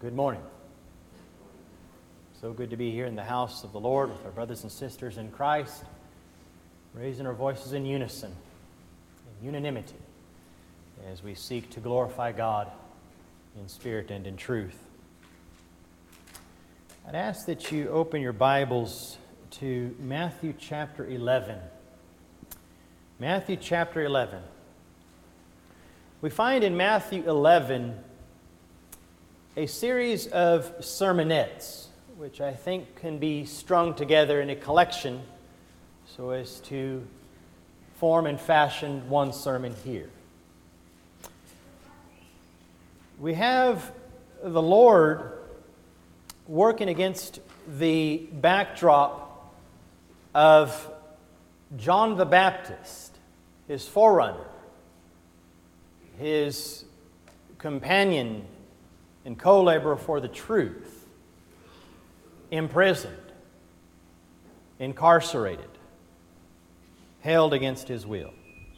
Good morning. So good to be here in the house of the Lord with our brothers and sisters in Christ, raising our voices in unison, in unanimity, as we seek to glorify God in spirit and in truth. I'd ask that you open your Bibles to Matthew chapter 11. Matthew chapter 11. We find in Matthew 11 a series of sermonettes, which I think can be strung together in a collection so as to form and fashion one sermon here. We have the Lord working against the backdrop of John the Baptist, his forerunner, his companion and co-laborer for the truth, imprisoned, incarcerated, held against his will.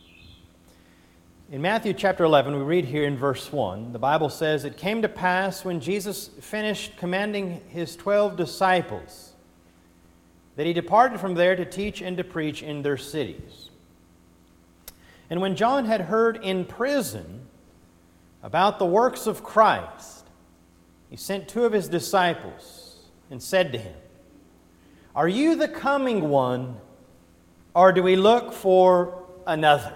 In Matthew chapter 11, we read here in verse 1, the Bible says, "It came to pass when Jesus finished commanding his 12 disciples that he departed from there to teach and to preach in their cities. And when John had heard in prison about the works of Christ, he sent 2 of his disciples and said to him, 'Are you the coming one, or do we look for another?'"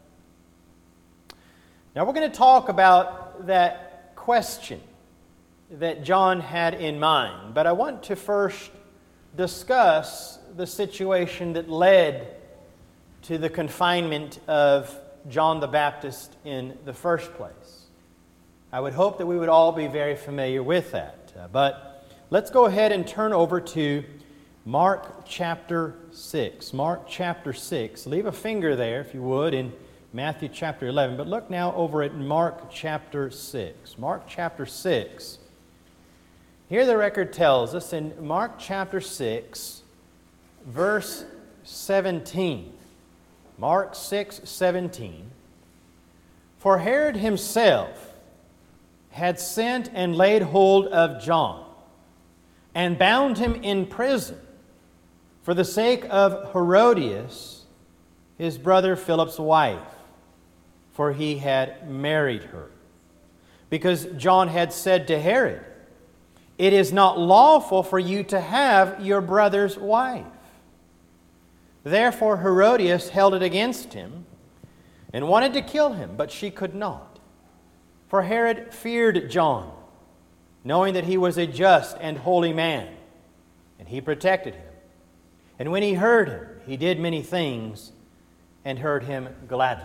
Now we're going to talk about that question that John had in mind, but I want to first discuss the situation that led to the confinement of John the Baptist in the first place. I would hope that we would all be very familiar with that. But let's go ahead and turn over to Mark chapter 6. Mark chapter 6. Leave a finger there, if you would, in Matthew chapter 11. But look now over at Mark chapter 6. Mark chapter 6. Here the record tells us in Mark chapter 6, verse 17. Mark 6:17. "For Herod himself had sent and laid hold of John, and bound him in prison for the sake of Herodias, his brother Philip's wife, for he had married her. Because John had said to Herod, 'It is not lawful for you to have your brother's wife.' Therefore Herodias held it against him, and wanted to kill him, but she could not. For Herod feared John, knowing that he was a just and holy man, and he protected him. And when he heard him, he did many things, and heard him gladly."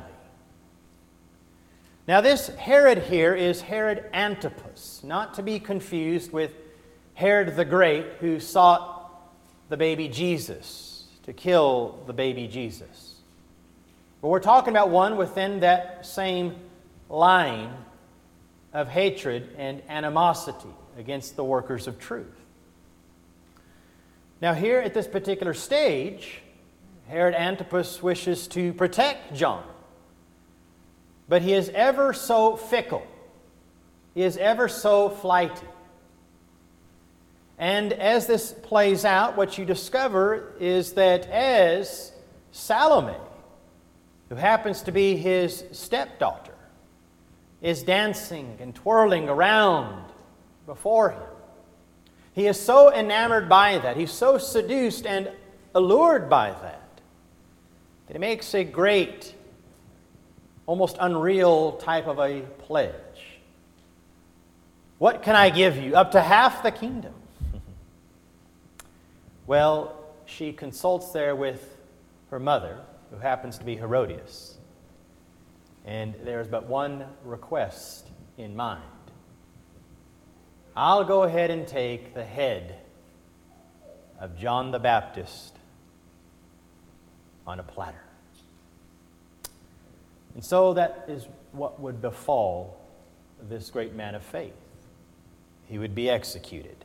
Now this Herod here is Herod Antipas, not to be confused with Herod the Great, who sought the baby Jesus, to kill the baby Jesus. But we're talking about one within that same line of hatred and animosity against the workers of truth. Now here at this particular stage, Herod Antipas wishes to protect John. But he is ever so fickle. He is ever so flighty. And as this plays out, what you discover is that as Salome, who happens to be his stepdaughter, is dancing and twirling around before him, he is so enamored by that, he's so seduced and allured by that he makes a great, almost unreal type of a pledge. "What can I give you? Up to half the kingdom." Well, she consults there with her mother, who happens to be Herodias. And there's but one request in mind. "I'll go ahead and take the head of John the Baptist on a platter." And so that is what would befall this great man of faith. He would be executed.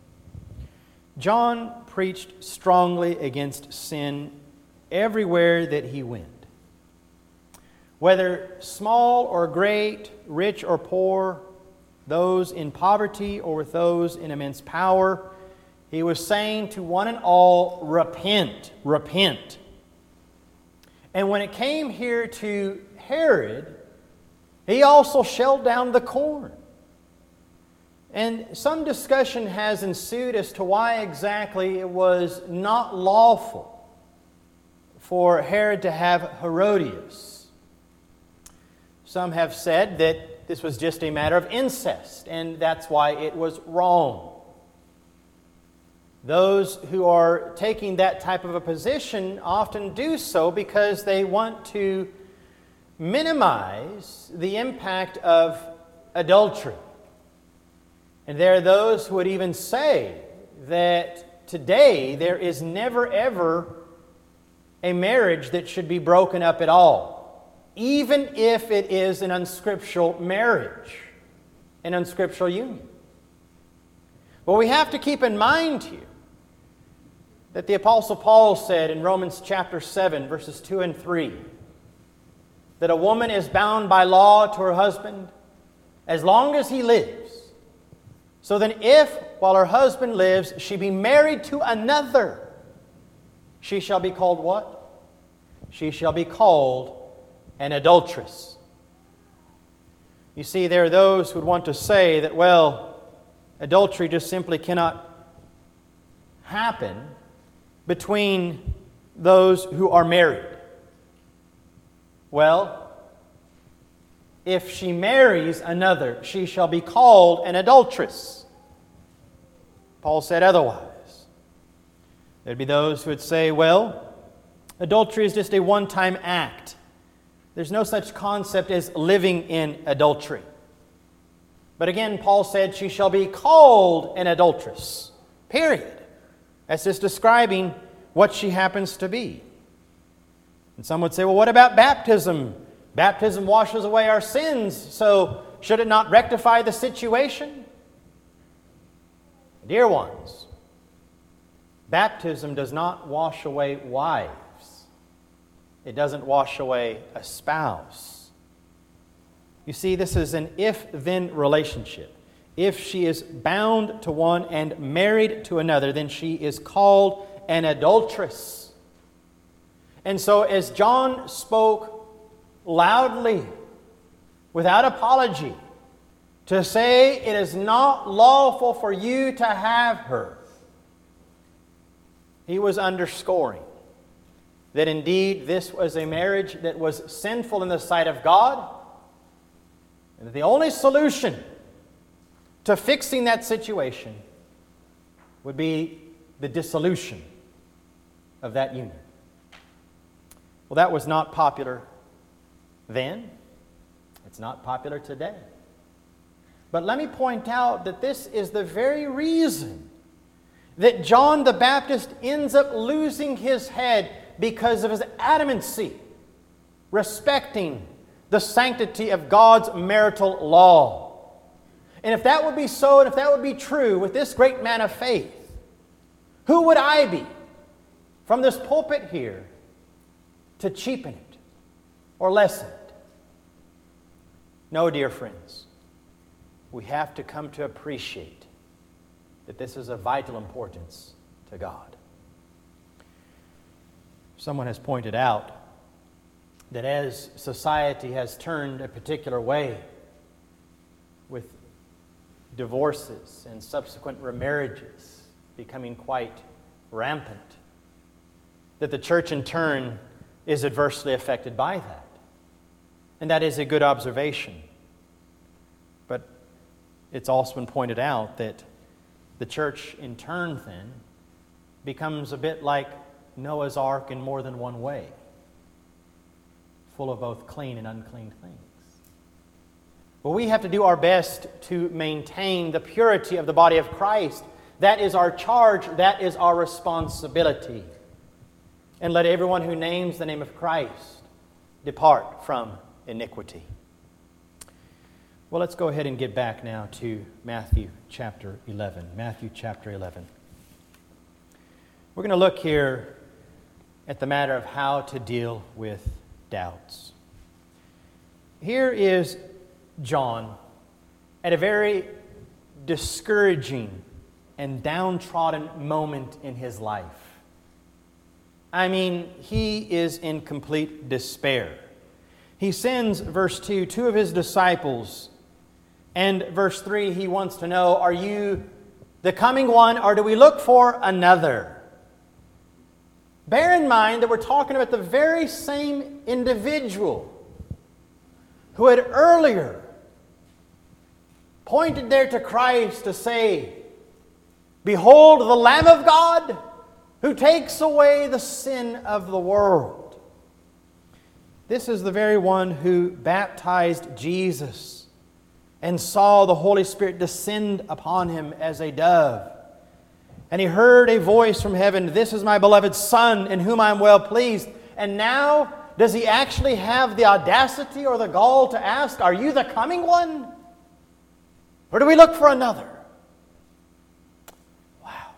John preached strongly against sin everywhere that he went. Whether small or great, rich or poor, those in poverty or with those in immense power. He was saying to one and all, repent, repent. And when it came here to Herod, he also shelled down the corn. And some discussion has ensued as to why exactly it was not lawful for Herod to have Herodias. Some have said that this was just a matter of incest, and that's why it was wrong. Those who are taking that type of a position often do so because they want to minimize the impact of adultery. And there are those who would even say that today there is never ever a marriage that should be broken up at all, even if it is an unscriptural marriage, an unscriptural union. But we have to keep in mind here that the Apostle Paul said in Romans chapter 7, verses 2 and 3, that a woman is bound by law to her husband as long as he lives. So then if, while her husband lives, she be married to another, she shall be called what? She shall be called an adulteress. You see, there are those who would want to say that, well, adultery just simply cannot happen between those who are married. Well, if she marries another, she shall be called an adulteress. Paul said otherwise. There'd be those who would say, well, adultery is just a one-time act. There's no such concept as living in adultery. But again, Paul said she shall be called an adulteress. Period. That's just describing what she happens to be. And some would say, well, what about baptism? Baptism washes away our sins, so should it not rectify the situation? Dear ones, baptism does not wash away wives. It doesn't wash away a spouse. You see, this is an if-then relationship. If she is bound to one and married to another, then she is called an adulteress. And so as John spoke loudly, without apology, to say it is not lawful for you to have her, he was underscoring that indeed this was a marriage that was sinful in the sight of God, and that the only solution to fixing that situation would be the dissolution of that union. Well, that was not popular then. It's not popular today. But let me point out that this is the very reason that John the Baptist ends up losing his head because of his adamancy respecting the sanctity of God's marital law. And if that would be so, and if that would be true with this great man of faith, who would I be from this pulpit here to cheapen it or lessen it? No, dear friends, we have to come to appreciate that this is of vital importance to God. Someone has pointed out that as society has turned a particular way with divorces and subsequent remarriages becoming quite rampant, that the church in turn is adversely affected by that. And that is a good observation. But it's also been pointed out that the church in turn then becomes a bit like Noah's Ark in more than one way, full of both clean and unclean things. But we have to do our best to maintain the purity of the body of Christ. That is our charge. That is our responsibility. And let everyone who names the name of Christ depart from iniquity. Well, let's go ahead and get back now to Matthew chapter 11. Matthew chapter 11. We're going to look here at the matter of how to deal with doubts. Here is John, at a very discouraging and downtrodden moment in his life. I mean, he is in complete despair. He sends, verse 2, two of his disciples. And verse 3, he wants to know, are you the coming one, or do we look for another? Bear in mind that we're talking about the very same individual who had earlier pointed there to Christ to say, behold the Lamb of God who takes away the sin of the world. This is the very one who baptized Jesus and saw the Holy Spirit descend upon him as a dove. And he heard a voice from heaven, "This is my beloved Son, in whom I am well pleased." And now, does he actually have the audacity or the gall to ask, are you the coming one? Or do we look for another? Wow.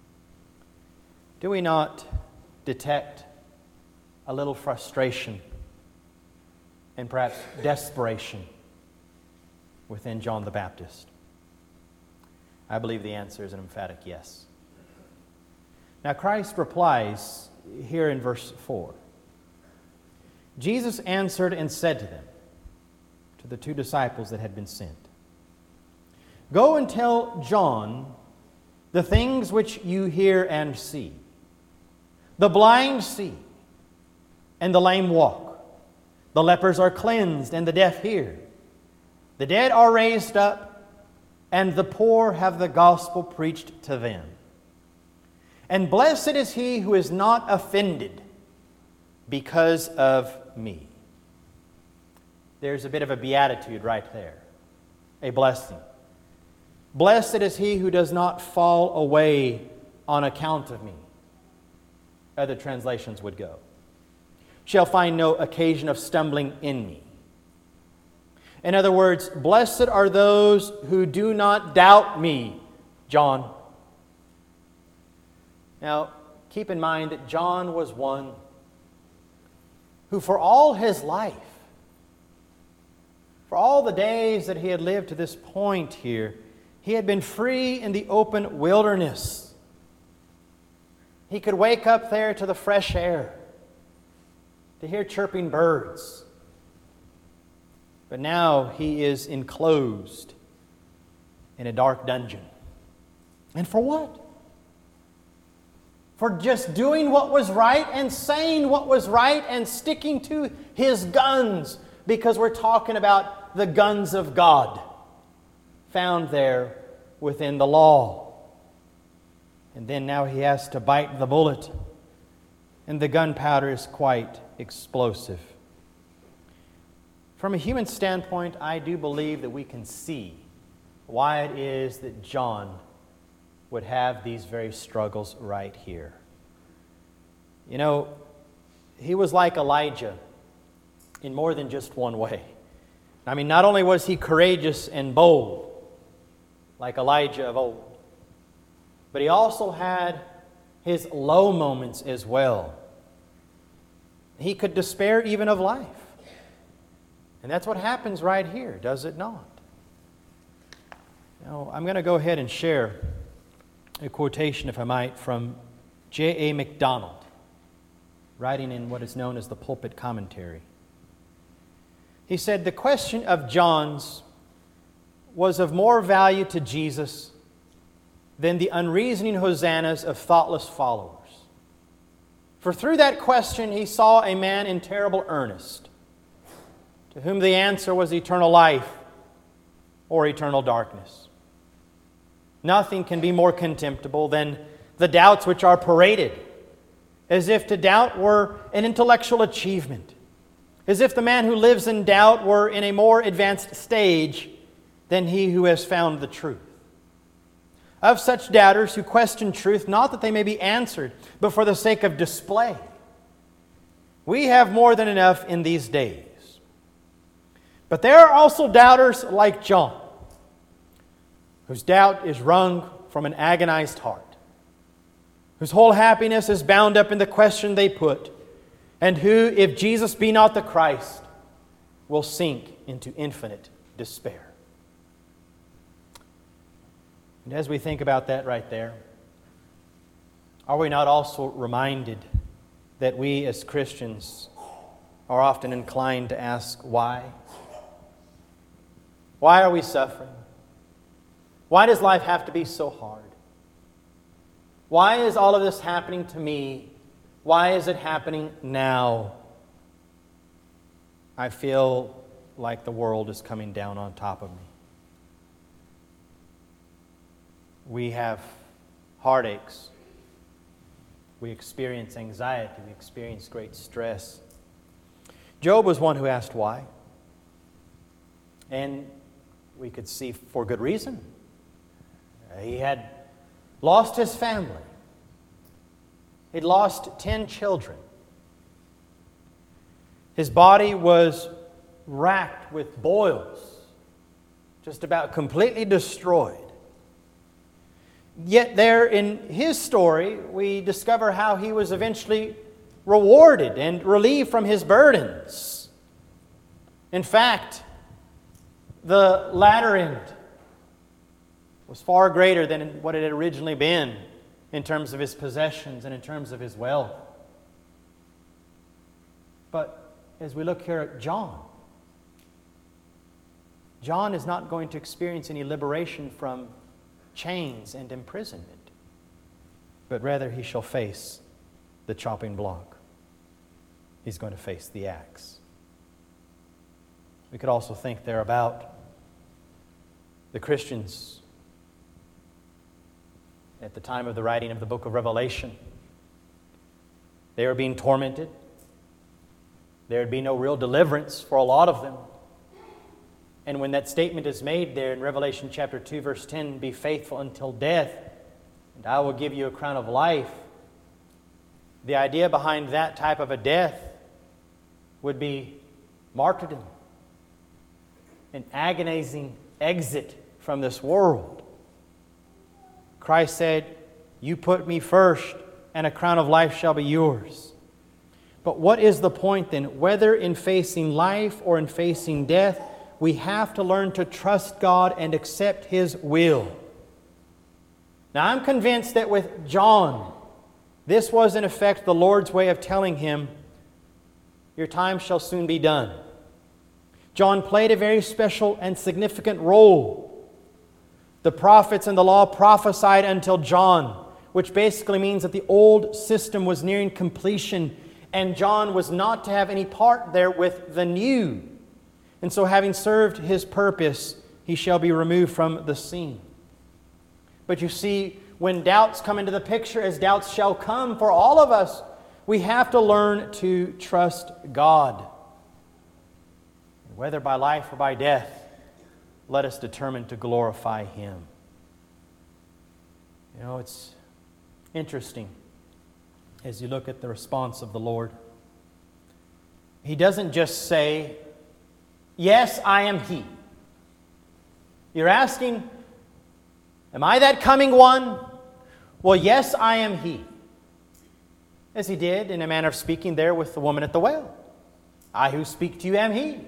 Do we not detect a little frustration and perhaps desperation within John the Baptist? I believe the answer is an emphatic yes. Now Christ replies here in verse 4. Jesus answered and said to them, to the two disciples that had been sent, "Go and tell John the things which you hear and see. The blind see, and the lame walk. The lepers are cleansed, and the deaf hear. The dead are raised up, and the poor have the gospel preached to them. And blessed is he who is not offended because of me." There's a bit of a beatitude right there, a blessing. Blessed is he who does not fall away on account of me. Other translations would go, shall find no occasion of stumbling in me. In other words, blessed are those who do not doubt me, John. Now, keep in mind that John was one who for all his life, for all the days that he had lived to this point here, he had been free in the open wilderness. He could wake up there to the fresh air, to hear chirping birds. But now he is enclosed in a dark dungeon. And for what? For just doing what was right and saying what was right and sticking to his guns, because we're talking about the guns of God found there within the law. And then now he has to bite the bullet, and the gunpowder is quite explosive. From a human standpoint, I do believe that we can see why it is that John would have these very struggles right here. You know, he was like Elijah in more than just one way. I mean, not only was he courageous and bold, like Elijah of old, but he also had his low moments as well. He could despair even of life. And that's what happens right here, does it not? Now, I'm going to go ahead and share a quotation, if I might, from J.A. MacDonald, writing in what is known as the Pulpit Commentary. He said, "The question of John's was of more value to Jesus than the unreasoning hosannas of thoughtless followers. For through that question he saw a man in terrible earnest, to whom the answer was eternal life or eternal darkness. Nothing can be more contemptible than the doubts which are paraded, as if to doubt were an intellectual achievement, as if the man who lives in doubt were in a more advanced stage than he who has found the truth. Of such doubters who question truth, not that they may be answered, but for the sake of display, we have more than enough in these days. But there are also doubters like John, whose doubt is wrung from an agonized heart, whose whole happiness is bound up in the question they put, and who, if Jesus be not the Christ, will sink into infinite despair." And as we think about that right there, are we not also reminded that we as Christians are often inclined to ask why? Why are we suffering? Why does life have to be so hard? Why is all of this happening to me? Why is it happening now? I feel like the world is coming down on top of me. We have heartaches. We experience anxiety. We experience great stress. Job was one who asked why. And we could see for good reason. He had lost his family. He'd lost 10 children. His body was racked with boils, just about completely destroyed. Yet there in his story, we discover how he was eventually rewarded and relieved from his burdens. In fact, the latter end was far greater than what it had originally been in terms of his possessions and in terms of his wealth. But as we look here at John, John is not going to experience any liberation from chains and imprisonment, but rather he shall face the chopping block. He's going to face the axe. We could also think there about the Christians at the time of the writing of the book of Revelation. They were being tormented. There would be no real deliverance for a lot of them. And when that statement is made there in Revelation chapter 2, verse 10, be faithful until death, and I will give you a crown of life. The idea behind that type of a death would be martyrdom, an agonizing exit from this world. Christ said, you put me first, and a crown of life shall be yours. But what is the point then? Whether in facing life or in facing death, we have to learn to trust God and accept His will. Now, I'm convinced that with John, this was in effect the Lord's way of telling him, your time shall soon be done. John played a very special and significant role. The prophets and the law prophesied until John, which basically means that the old system was nearing completion, and John was not to have any part there with the new. And so, having served his purpose, he shall be removed from the scene. But you see, when doubts come into the picture, as doubts shall come for all of us, we have to learn to trust God. Whether by life or by death, let us determine to glorify Him. You know, it's interesting as you look at the response of the Lord. He doesn't just say, yes, I am He. You're asking, am I that coming one? Well, yes, I am He. As He did in a manner of speaking there with the woman at the well. I who speak to you am He.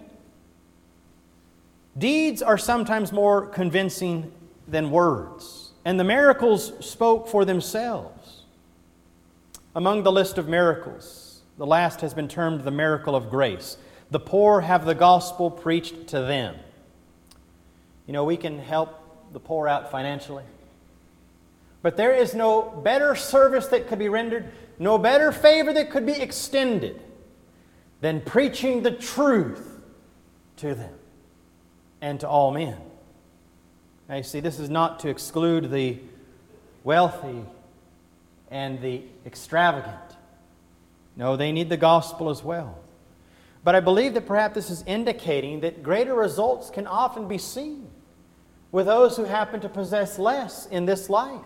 Deeds are sometimes more convincing than words, and the miracles spoke for themselves. Among the list of miracles, the last has been termed the miracle of grace. The poor have the gospel preached to them. You know, we can help the poor out financially. But there is no better service that could be rendered, no better favor that could be extended than preaching the truth to them and to all men. Now you see, this is not to exclude the wealthy and the extravagant. No, they need the gospel as well. But I believe that perhaps this is indicating that greater results can often be seen with those who happen to possess less in this life.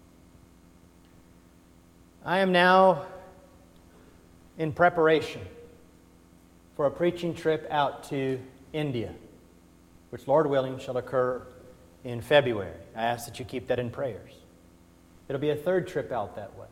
I am now in preparation for a preaching trip out to India, which, Lord willing, shall occur in February. I ask that you keep that in prayers. It'll be a third trip out that way.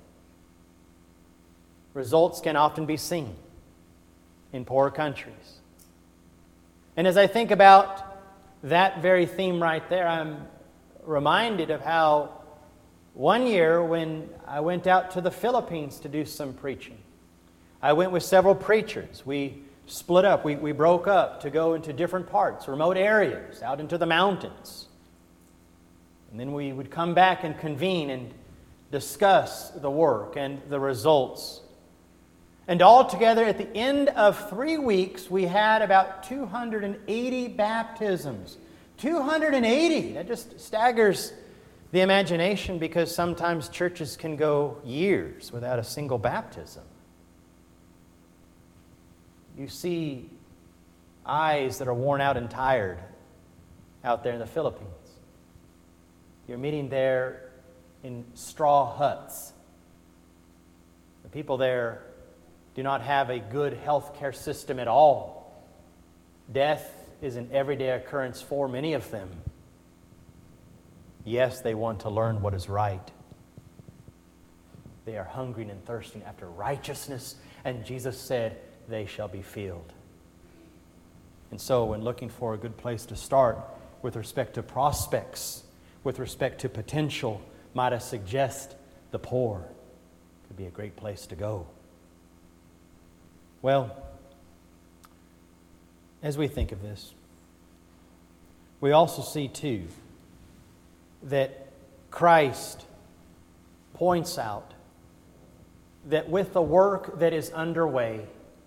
Results can often be seen in poor countries. And as I think about that very theme right there, I'm reminded of how one year when I went out to the Philippines to do some preaching, I went with several preachers. We split up. We broke up to go into different parts, remote areas, out into the mountains. And then we would come back and convene and discuss the work and the results. And altogether, at the end of 3 weeks, we had about 280 baptisms. 280! That just staggers the imagination, because sometimes churches can go years without a single baptism. You see eyes that are worn out and tired out there in the Philippines. You're meeting there in straw huts. The people there do not have a good health care system at all. Death is an everyday occurrence for many of them. Yes, they want to learn what is right. They are hungering and thirsting after righteousness, and Jesus said, they shall be filled. And so, when looking for a good place to start with respect to prospects, with respect to potential, might I suggest the poor could be a great place to go. Well, as we think of this, we also see too that Christ points out that with the work that is underway,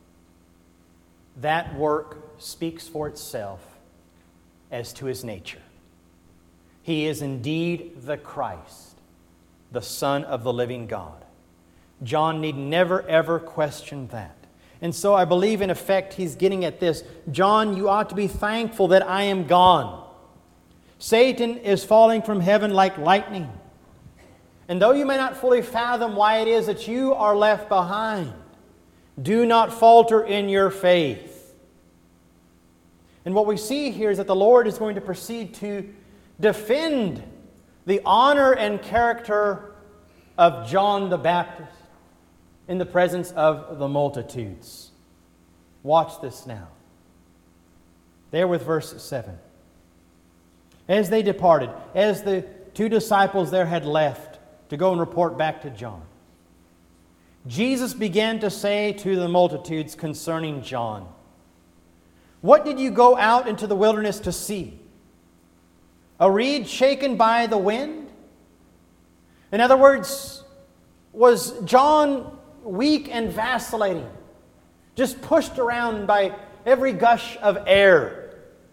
that work speaks for itself as to His nature. He is indeed the Christ, the Son of the living God. John need never ever question that. And so I believe in effect he's getting at this. John, you ought to be thankful that I am gone. Satan is falling from heaven like lightning. And though you may not fully fathom why it is that you are left behind, do not falter in your faith. And what we see here is that the Lord is going to proceed to defend the honor and character of John the Baptist in the presence of the multitudes. Watch this now. There with verse 7. As they departed, as the 2 disciples there had left to go and report back to John, Jesus began to say to the multitudes concerning John, "What did you go out into the wilderness to see? A reed shaken by the wind?" In other words, was John weak and vacillating, just pushed around by every gush of air?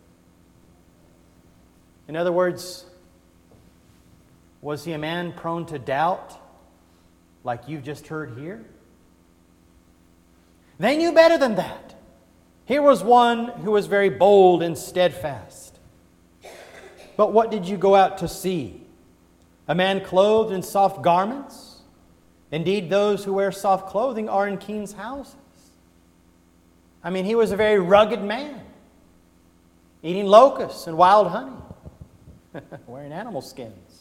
In other words, was he a man prone to doubt, like you've just heard here? They knew better than that. Here was one who was very bold and steadfast. But what did you go out to see? A man clothed in soft garments? Indeed, those who wear soft clothing are in kings' houses. I mean, he was a very rugged man, eating locusts and wild honey, wearing animal skins.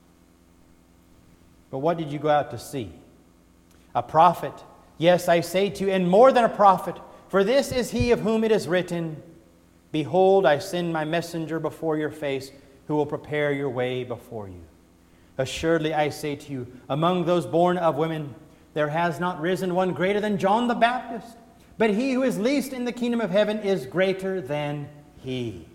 But what did you go out to see? A prophet? Yes, I say to you, and more than a prophet, for this is he of whom it is written, "Behold, I send my messenger before your face, who will prepare your way before you." Assuredly, I say to you, among those born of women, there has not risen one greater than John the Baptist. But he who is least in the kingdom of heaven is greater than he.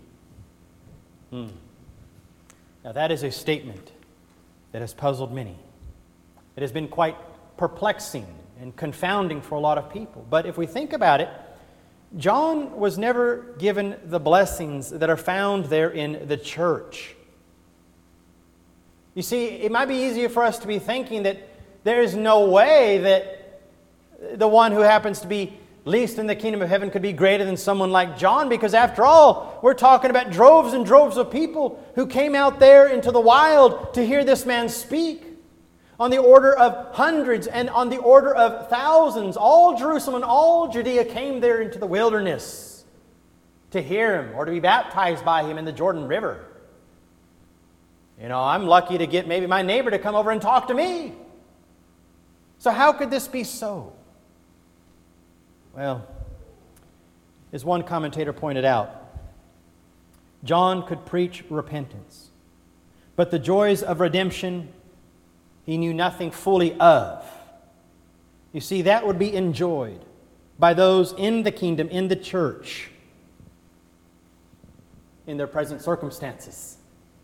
Now that is a statement that has puzzled many. It has been quite perplexing and confounding for a lot of people. But if we think about it, John was never given the blessings that are found there in the church. You see, it might be easier for us to be thinking that there is no way that the one who happens to be least in the kingdom of heaven could be greater than someone like John, because after all, we're talking about droves and droves of people who came out there into the wild to hear this man speak. On the order of hundreds and on the order of thousands, all Jerusalem and all Judea came there into the wilderness to hear him or to be baptized by him in the Jordan River. You know, I'm lucky to get maybe my neighbor to come over and talk to me. So how could this be so? Well, as one commentator pointed out, John could preach repentance, but the joys of redemption he knew nothing fully of. You see, that would be enjoyed by those in the kingdom, in the church, in their present circumstances.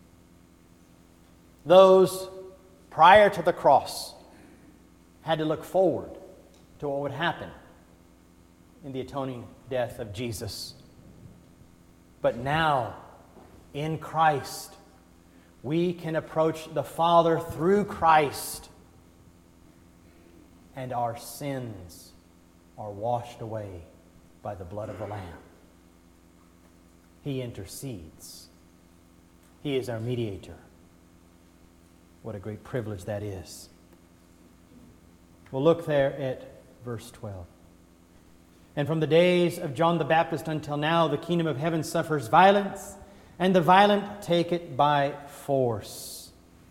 Those prior to the cross had to look forward to what would happen in the atoning death of Jesus. But now, in Christ, we can approach the Father through Christ, and our sins are washed away by the blood of the Lamb. He intercedes. He is our mediator. What a great privilege that is. We'll look there at verse 12. And from the days of John the Baptist until now, the kingdom of heaven suffers violence, and the violent take it by force.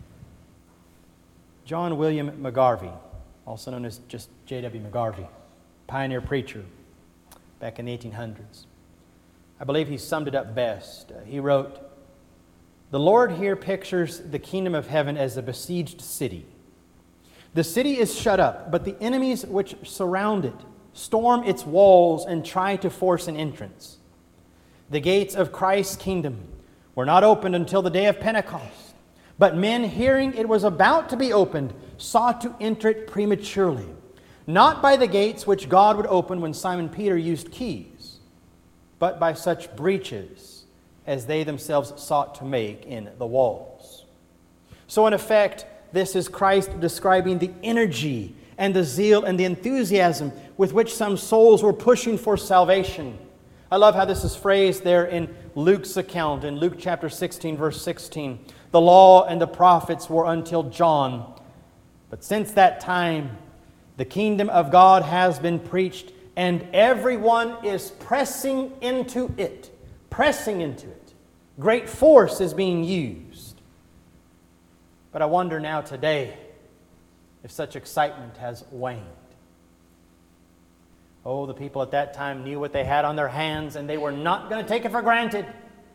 John William McGarvey, also known as just J.W. McGarvey, pioneer preacher back in the 1800s. I believe he summed it up best. He wrote, "The Lord here pictures the kingdom of heaven as a besieged city. The city is shut up, but the enemies which surround it storm its walls and try to force an entrance. The gates of Christ's kingdom were not opened until the day of Pentecost, but men, hearing it was about to be opened, sought to enter it prematurely, not by the gates which God would open when Simon Peter used keys, but by such breaches as they themselves sought to make in the walls." So in effect, this is Christ describing the energy and the zeal and the enthusiasm with which some souls were pushing for salvation. I love how this is phrased there in Luke's account, in Luke chapter 16, verse 16. "The law and the prophets were until John. But since that time, the kingdom of God has been preached, and everyone is pressing into it." Pressing into it. Great force is being used. But I wonder now today if such excitement has waned. Oh, the people at that time knew what they had on their hands, and they were not going to take it for granted.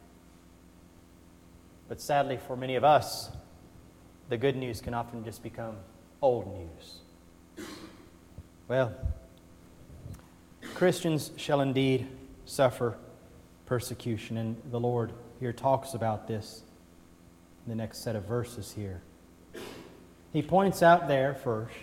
But sadly, for many of us, the good news can often just become old news. Well, Christians shall indeed suffer persecution, and the Lord here talks about this in the next set of verses here. He points out there first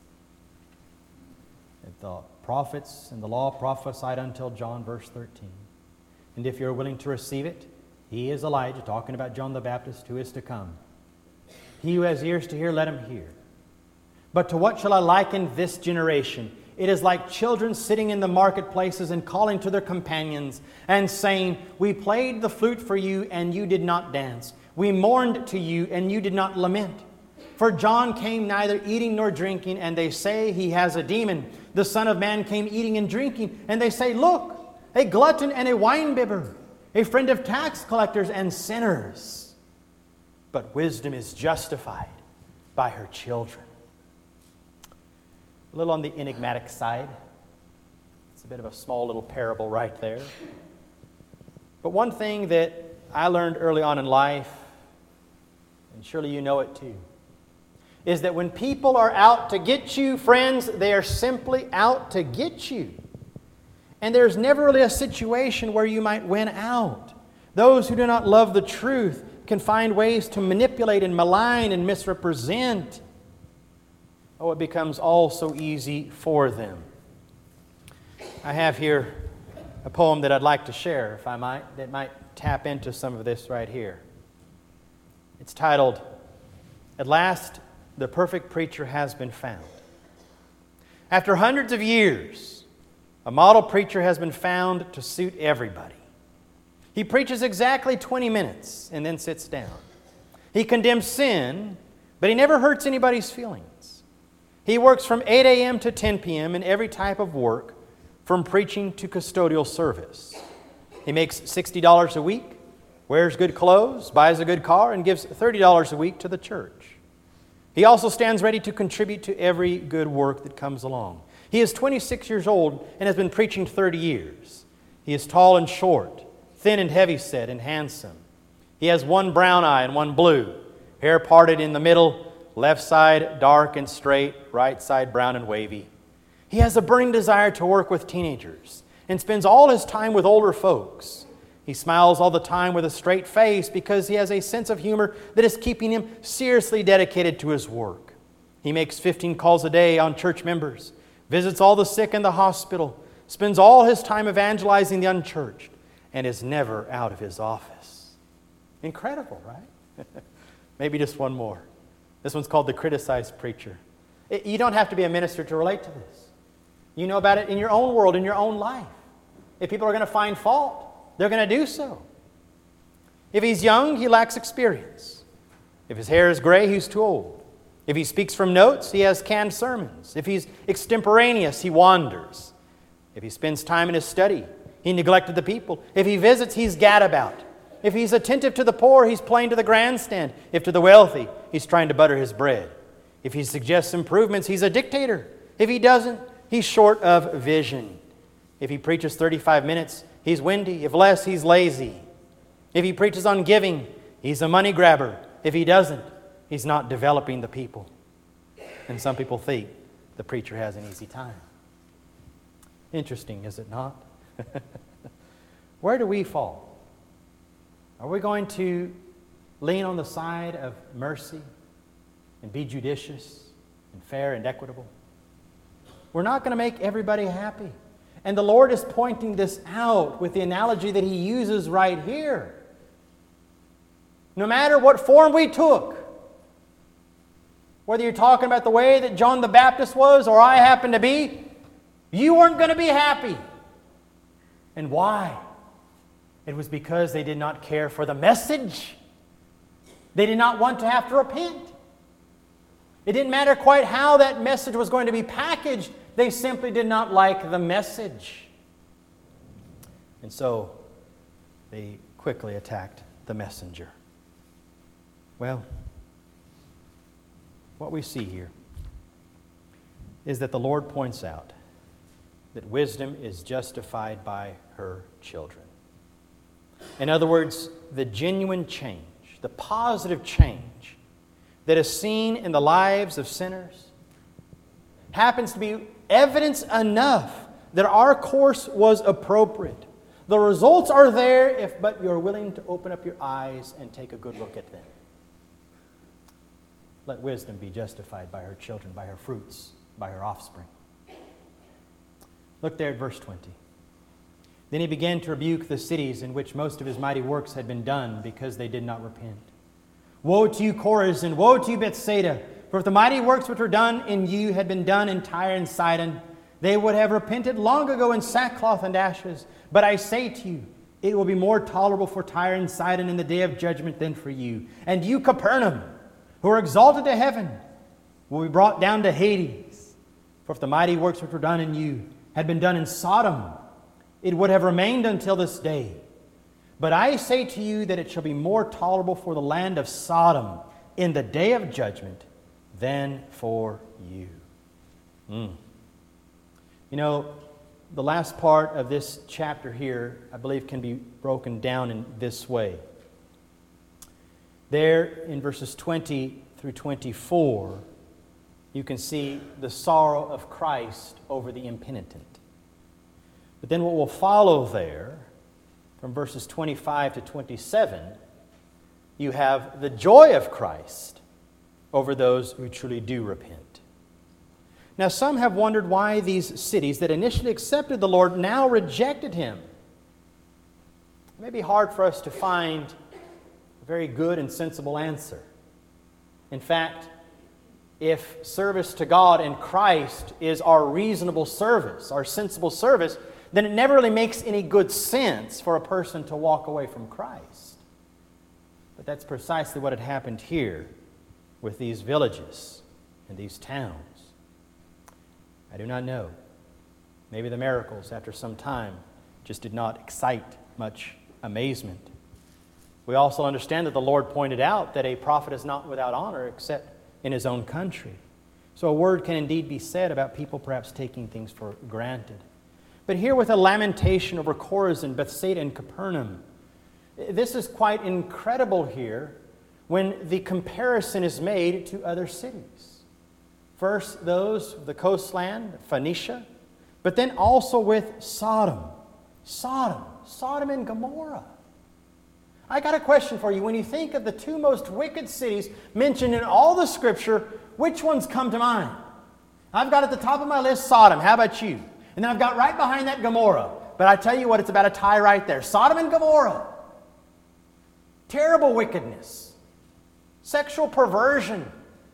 that the prophets and the law prophesied until John, verse 13. And if you're willing to receive it, he is Elijah, talking about John the Baptist, who is to come. He who has ears to hear, let him hear. But to what shall I liken this generation? It is like children sitting in the marketplaces and calling to their companions and saying, "We played the flute for you, and you did not dance. We mourned to you, and you did not lament. For John came neither eating nor drinking, and they say he has a demon. The Son of Man came eating and drinking, and they say, Look, a glutton and a winebibber, a friend of tax collectors and sinners. But wisdom is justified by her children." A little on the enigmatic side. It's a bit of a small little parable right there. But one thing that I learned early on in life, and surely you know it too, is that when people are out to get you, friends, they are simply out to get you. And there's never really a situation where you might win out. Those who do not love the truth can find ways to manipulate and malign and misrepresent. Oh, it becomes all so easy for them. I have here a poem that I'd like to share, if I might, that might tap into some of this right here. It's titled, "At Last, the Perfect Preacher Has Been Found." After hundreds of years, a model preacher has been found to suit everybody. He preaches exactly 20 minutes and then sits down. He condemns sin, but he never hurts anybody's feelings. He works from 8 a.m. to 10 p.m. in every type of work, from preaching to custodial service. He makes $60 a week, wears good clothes, buys a good car, and gives $30 a week to the church. He also stands ready to contribute to every good work that comes along. He is 26 years old and has been preaching 30 years. He is tall and short, thin and heavy-set and handsome. He has one brown eye and one blue, Hair parted in the middle, left side dark and straight, right side brown and wavy. He has a burning desire to work with teenagers and spends all his time with older folks. He smiles all the time with a straight face because he has a sense of humor that is keeping him seriously dedicated to his work. He makes 15 calls a day on church members, visits all the sick in the hospital, spends all his time evangelizing the unchurched, and is never out of his office. Incredible, right? Maybe just one more. This one's called The Criticized Preacher. You don't have to be a minister to relate to this. You know about it in your own world, in your own life. If people are going to find fault, they're going to do so. If he's young, he lacks experience. If his hair is gray, he's too old. If he speaks from notes, he has canned sermons. If he's extemporaneous, he wanders. If he spends time in his study, he neglected the people. If he visits, he's gadabout. If he's attentive to the poor, he's playing to the grandstand. If to the wealthy, he's trying to butter his bread. If he suggests improvements, he's a dictator. If he doesn't, he's short of vision. If he preaches 35 minutes, he's windy. If less, he's lazy. If he preaches on giving, he's a money grabber. If he doesn't, he's not developing the people. And some people think the preacher has an easy time. Interesting, is it not? Where do we fall? Are we going to lean on the side of mercy and be judicious and fair and equitable? We're not going to make everybody happy. And the Lord is pointing this out with the analogy that He uses right here. No matter what form we took, whether you're talking about the way that John the Baptist was or I happen to be, you weren't going to be happy. And why? It was because they did not care for the message. They did not want to have to repent. It didn't matter quite how that message was going to be packaged. They simply did not like the message. And so they quickly attacked the messenger. Well, what we see here is that the Lord points out that wisdom is justified by her children. In other words, the genuine change, the positive change that is seen in the lives of sinners happens to be evidence enough that our course was appropriate. The results are there if but you're willing to open up your eyes and take a good look at them. Let wisdom be justified by her children, by her fruits, by her offspring. Look there at verse 20. Then he began to rebuke the cities in which most of his mighty works had been done because they did not repent. Woe to you, Chorazin! Woe to you, Bethsaida! For if the mighty works which were done in you had been done in Tyre and Sidon, they would have repented long ago in sackcloth and ashes. But I say to you, it will be more tolerable for Tyre and Sidon in the day of judgment than for you. And you, Capernaum, who are exalted to heaven, will be brought down to Hades. For if the mighty works which were done in you had been done in Sodom, it would have remained until this day. But I say to you that it shall be more tolerable for the land of Sodom in the day of judgment than for you. You know, the last part of this chapter here, I believe, can be broken down in this way. There in verses 20 through 24, you can see the sorrow of Christ over the impenitent. But then what will follow there, from verses 25 to 27, you have the joy of Christ over those who truly do repent. Now, some have wondered why these cities that initially accepted the Lord now rejected Him. It may be hard for us to find a very good and sensible answer. In fact, if service to God and Christ is our reasonable service, our sensible service, then it never really makes any good sense for a person to walk away from Christ. But that's precisely what had happened here with these villages and these towns. I do not know. Maybe the miracles, after some time, just did not excite much amazement. We also understand that the Lord pointed out that a prophet is not without honor except in his own country. So a word can indeed be said about people perhaps taking things for granted. But here with a lamentation over Chorazin, Bethsaida, and Capernaum, this is quite incredible here when the comparison is made to other cities. First, those of the coastland, Phoenicia, but then also with Sodom and Gomorrah. I got a question for you. When you think of the two most wicked cities mentioned in all the Scripture, which ones come to mind? I've got at the top of my list Sodom. How about you? And then I've got right behind that Gomorrah. But I tell you what, it's about a tie right there. Sodom and Gomorrah. Terrible wickedness. Sexual perversion.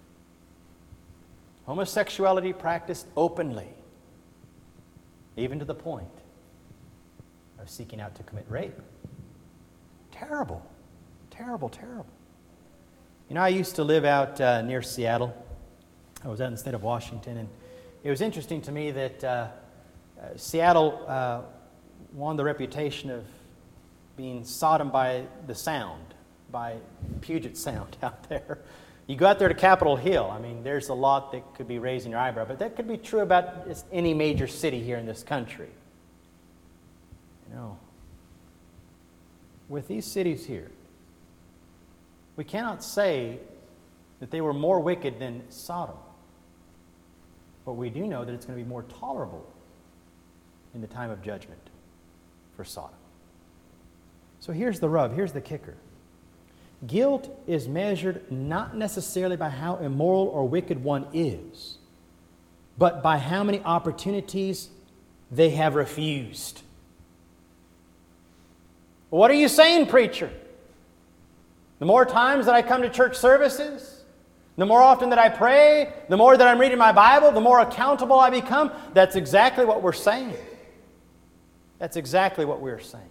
Homosexuality practiced openly. Even to the point of seeking out to commit rape. Terrible. Terrible, terrible. You know, I used to live out near Seattle. I was out in the state of Washington, and it was interesting to me that Seattle won the reputation of being Sodom by the Sound, by Puget Sound out there. You go out there to Capitol Hill, I mean, there's a lot that could be raising your eyebrow, but that could be true about just any major city here in this country. You know, with these cities here, we cannot say that they were more wicked than Sodom. But we do know that it's going to be more tolerable in the time of judgment for Sodom. So here's the rub, here's the kicker. Guilt is measured not necessarily by how immoral or wicked one is, but by how many opportunities they have refused. What are you saying, preacher? The more times that I come to church services, the more often that I pray, the more that I'm reading my Bible, the more accountable I become. That's exactly what we're saying. That's exactly what we're saying.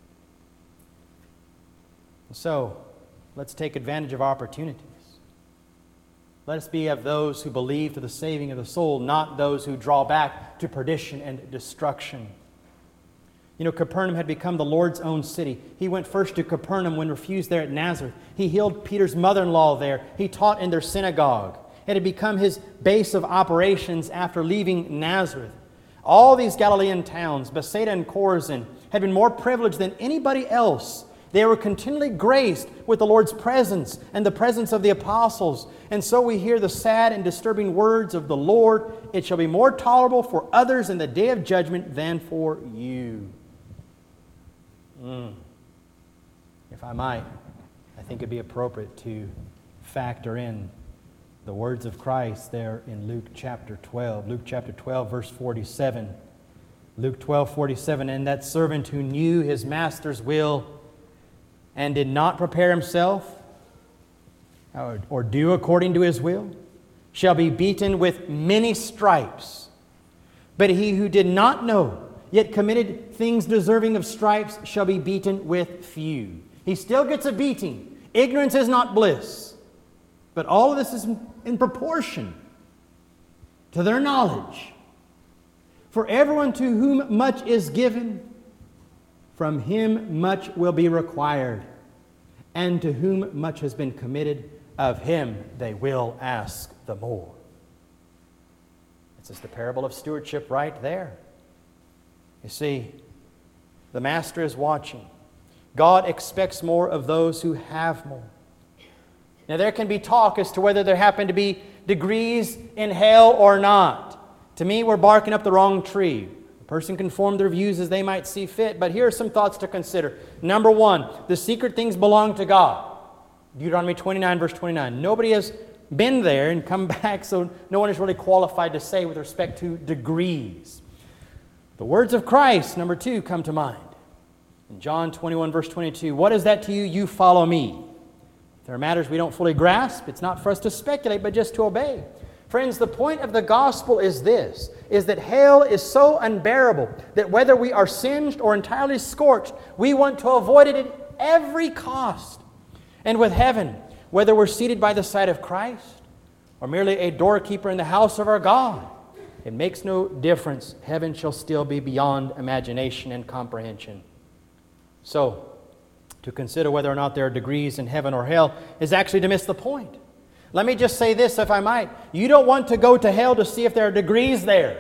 So, let's take advantage of opportunities. Let us be of those who believe to the saving of the soul, not those who draw back to perdition and destruction. You know, Capernaum had become the Lord's own city. He went first to Capernaum when refused there at Nazareth. He healed Peter's mother-in-law there. He taught in their synagogue. It had become his base of operations after leaving Nazareth. All these Galilean towns, Bethsaida and Chorazin, had been more privileged than anybody else. They were continually graced with the Lord's presence and the presence of the apostles. And so we hear the sad and disturbing words of the Lord, "It shall be more tolerable for others in the day of judgment than for you." If I might, I think it'd be appropriate to factor in the words of Christ there in Luke chapter 12. Luke chapter 12, verse 47. Luke 12:47, "And that servant who knew his master's will and did not prepare himself or do according to his will shall be beaten with many stripes. But he who did not know, yet committed things deserving of stripes, shall be beaten with few." He still gets a beating. Ignorance is not bliss. But all of this is in proportion to their knowledge. For everyone to whom much is given, from him much will be required. And to whom much has been committed, of him they will ask the more. This is the parable of stewardship right there. You see, the Master is watching. God expects more of those who have more. Now, there can be talk as to whether there happen to be degrees in hell or not. To me, we're barking up the wrong tree. A person can form their views as they might see fit, but here are some thoughts to consider. Number one, the secret things belong to God. Deuteronomy 29, verse 29. Nobody has been there and come back, so no one is really qualified to say with respect to degrees. The words of Christ, number two, come to mind. In John 21, verse 22, "What is that to you? You follow me." If there are matters we don't fully grasp, it's not for us to speculate, but just to obey. Friends, the point of the gospel is this, is that hell is so unbearable that whether we are singed or entirely scorched, we want to avoid it at every cost. And with heaven, whether we're seated by the side of Christ or merely a doorkeeper in the house of our God, it makes no difference. Heaven shall still be beyond imagination and comprehension. So, to consider whether or not there are degrees in heaven or hell is actually to miss the point. Let me just say this, if I might. You don't want to go to hell to see if there are degrees there.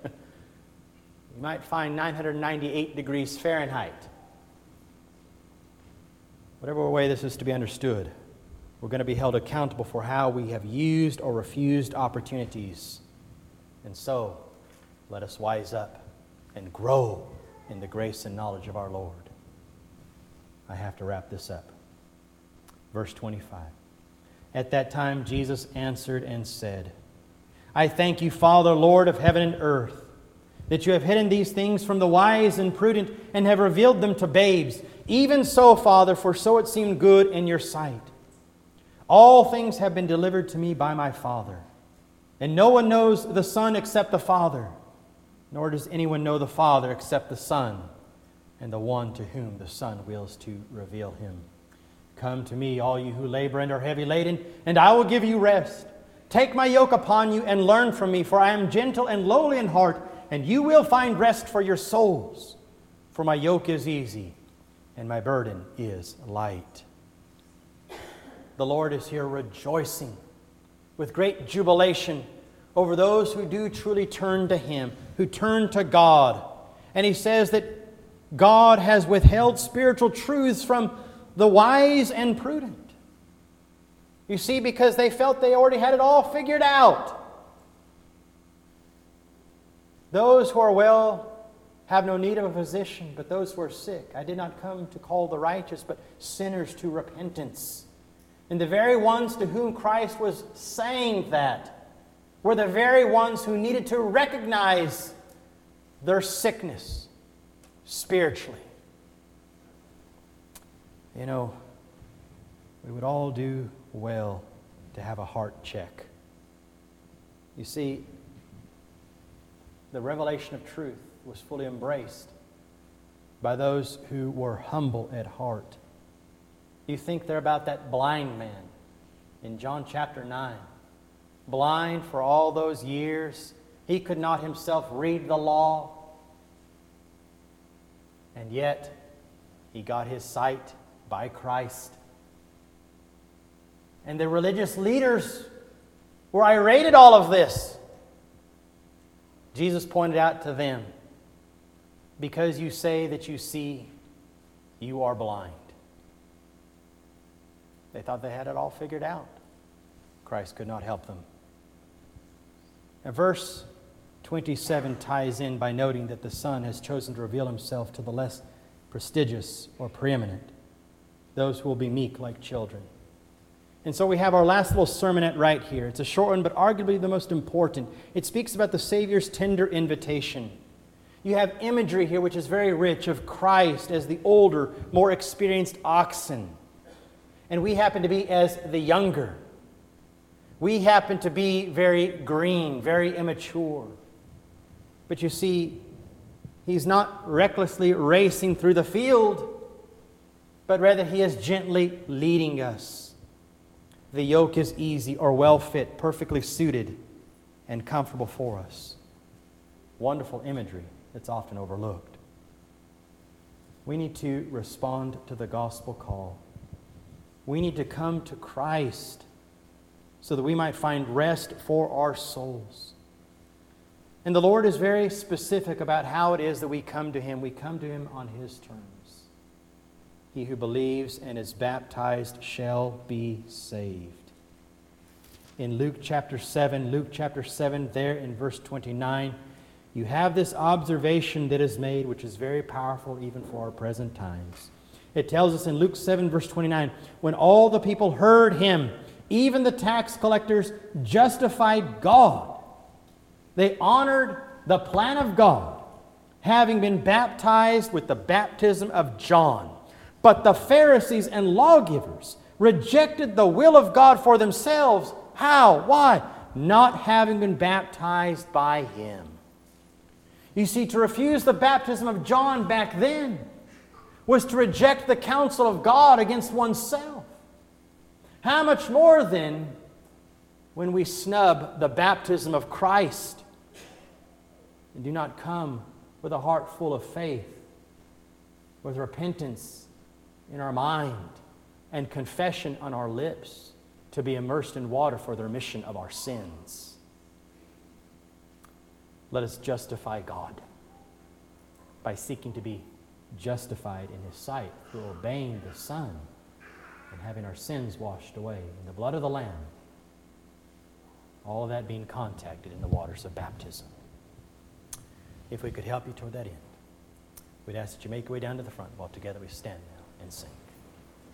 You might find 998 degrees Fahrenheit. Whatever way this is to be understood. We're going to be held accountable for how we have used or refused opportunities. And so, let us wise up and grow in the grace and knowledge of our Lord. I have to wrap this up. Verse 25. At that time Jesus answered and said, I thank you, Father, Lord of heaven and earth, that you have hidden these things from the wise and prudent and have revealed them to babes. Even so, Father, for so it seemed good in your sight. All things have been delivered to me by my Father. And no one knows the Son except the Father, nor does anyone know the Father except the Son, and the one to whom the Son wills to reveal him. Come to me, all you who labor and are heavy laden, and I will give you rest. Take my yoke upon you and learn from me, for I am gentle and lowly in heart, and you will find rest for your souls. For my yoke is easy, and my burden is light. The Lord is here rejoicing with great jubilation over those who do truly turn to Him, who turn to God. And He says that God has withheld spiritual truths from the wise and prudent. You see, because they felt they already had it all figured out. Those who are well have no need of a physician, but those who are sick. I did not come to call the righteous, but sinners to repentance. And the very ones to whom Christ was saying that were the very ones who needed to recognize their sickness spiritually. You know, we would all do well to have a heart check. You see, the revelation of truth was fully embraced by those who were humble at heart. You think they're about that blind man in John chapter 9. Blind for all those years. He could not himself read the law. And yet, he got his sight by Christ. And the religious leaders were irate at all of this. Jesus pointed out to them, because you say that you see, you are blind. They thought they had it all figured out. Christ could not help them. Now, verse 27 ties in by noting that the Son has chosen to reveal Himself to the less prestigious or preeminent, those who will be meek like children. And so we have our last little sermonette right here. It's a short one, but arguably the most important. It speaks about the Savior's tender invitation. You have imagery here which is very rich of Christ as the older, more experienced oxen. And we happen to be as the younger. We happen to be very green, very immature. But you see, He's not recklessly racing through the field, but rather He is gently leading us. The yoke is easy or well fit, perfectly suited and comfortable for us. Wonderful imagery that's often overlooked. We need to respond to the gospel call. We need to come to Christ so that we might find rest for our souls. And the Lord is very specific about how it is that we come to Him. We come to Him on His terms. He who believes and is baptized shall be saved. In Luke chapter 7, there in verse 29, you have this observation that is made, which is very powerful even for our present times. It tells us in Luke 7, verse 29, when all the people heard Him, even the tax collectors justified God. They honored the plan of God, having been baptized with the baptism of John. But the Pharisees and lawgivers rejected the will of God for themselves. How? Why? Not having been baptized by Him. You see, to refuse the baptism of John back then was to reject the counsel of God against oneself. How much more then when we snub the baptism of Christ and do not come with a heart full of faith, with repentance in our mind and confession on our lips to be immersed in water for the remission of our sins. Let us justify God by seeking to be justified in His sight through obeying the Son and having our sins washed away in the blood of the Lamb. All of that being contacted in the waters of baptism. If we could help you toward that end, we'd ask that you make your way down to the front while together we stand now and sing.